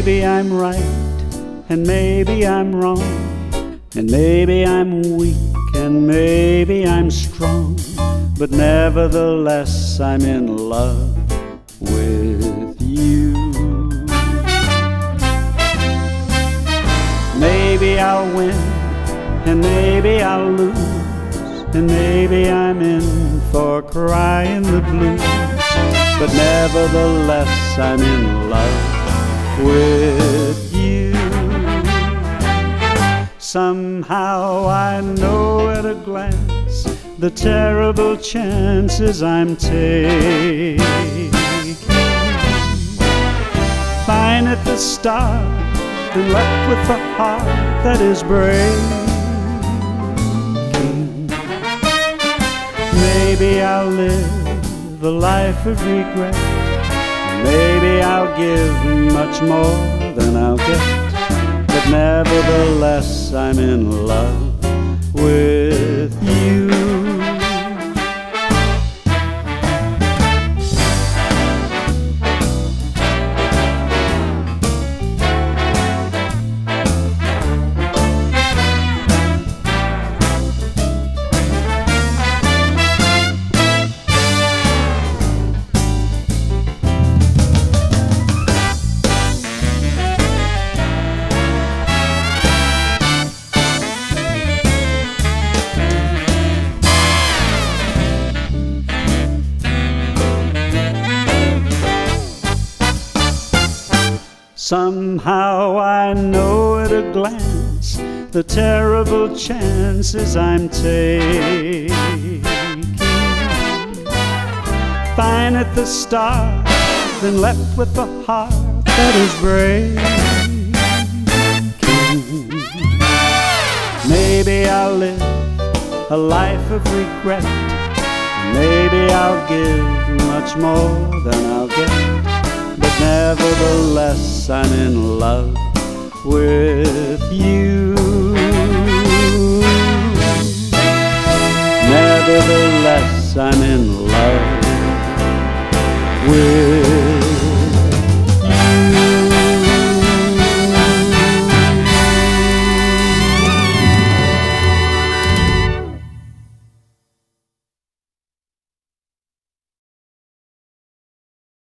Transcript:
Maybe I'm right, and maybe I'm wrong, and maybe I'm weak, and maybe I'm strong, but nevertheless I'm in love with you. Maybe I'll win, and maybe I'll lose, and maybe I'm in for crying the blues, but nevertheless I'm in love with you. Somehow I know at a glance the terrible chances I'm taking. Fine at the start, and left with a heart that is breaking. Maybe I'll live a life of regret. Maybe I'll give much more than I'll get, but nevertheless I'm in love with you. Somehow I know at a glance the terrible chances I'm taking. Fine at the start, then left with a heart that is breaking. Maybe I'll live a life of regret. Maybe I'll give much more than I'll get, but nevertheless I'm in love with you. Nevertheless I'm in